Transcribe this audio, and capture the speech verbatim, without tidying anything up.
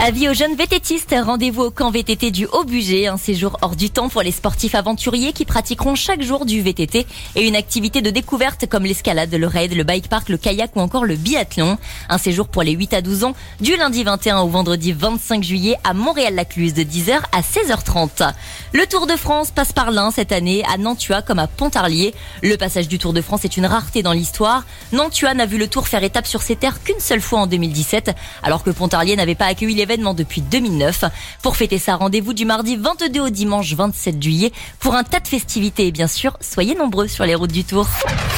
Avis aux jeunes vététistes, rendez-vous au camp V T T du Haut-Bugey, un séjour hors du temps pour les sportifs aventuriers qui pratiqueront chaque jour du V T T et une activité de découverte comme l'escalade, le raid, le bike park, le kayak ou encore le biathlon. Un séjour pour les huit à douze ans du lundi vingt et un au vendredi vingt-cinq juillet à Montréal-Lacluse de dix heures à seize heures trente. Le Tour de France passe par l'Ain cette année à Nantua comme à Pontarlier. Le passage du Tour de France est une rareté dans l'histoire. Nantua n'a vu le Tour faire étape sur ses terres qu'une seule fois en deux mille dix-sept, alors que Pontarlier n'avait pas accueilli l'événement depuis deux mille neuf. Pour fêter ça, rendez-vous du mardi vingt-deux au dimanche vingt-sept juillet pour un tas de festivités et bien sûr, soyez nombreux sur les routes du Tour.